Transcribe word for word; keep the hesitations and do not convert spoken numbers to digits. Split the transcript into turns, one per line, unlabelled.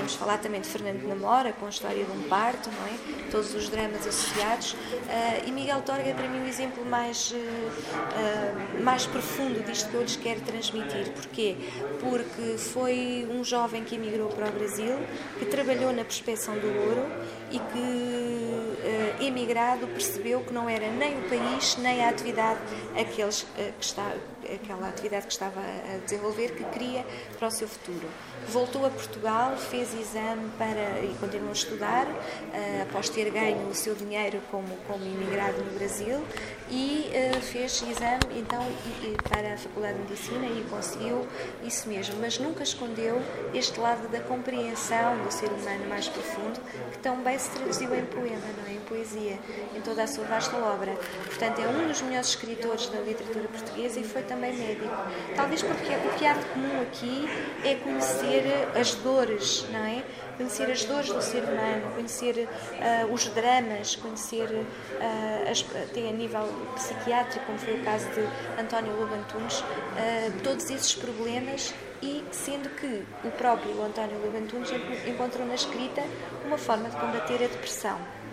Vamos falar também de Fernando de Namora, com a história de um parto, não é? Todos os dramas associados. Uh, e Miguel Torga é para mim o exemplo mais, uh, uh, mais profundo disto que eu lhes quero transmitir. Porquê? Porque foi um jovem que emigrou para o Brasil, que trabalhou na prospecção do ouro e que, uh, emigrado, percebeu que não era nem o país, nem a atividade, aqueles, uh, que está, aquela atividade que estava a desenvolver, que queria para o seu futuro. Voltou a Portugal, fez exame para, e continuou a estudar, uh, após ter ganho o seu dinheiro como, como imigrado no Brasil, e uh, fez exame então e, e para a Faculdade de Medicina e conseguiu isso mesmo, mas nunca escondeu este lado da compreensão do ser humano mais profundo, que tão bem se traduziu em poema, não é? Em poesia, em toda a sua vasta obra. Portanto, é um dos melhores escritores da literatura portuguesa e foi também médico. Talvez porque o que há de comum aqui é conhecer as dores, não é? Conhecer as dores do ser humano, conhecer uh, os dramas, conhecer uh, as, até a nível psiquiátrico, como foi o caso de António Lobo Antunes, uh, todos esses problemas, e sendo que o próprio António Lobo Antunes encontrou na escrita uma forma de combater a depressão.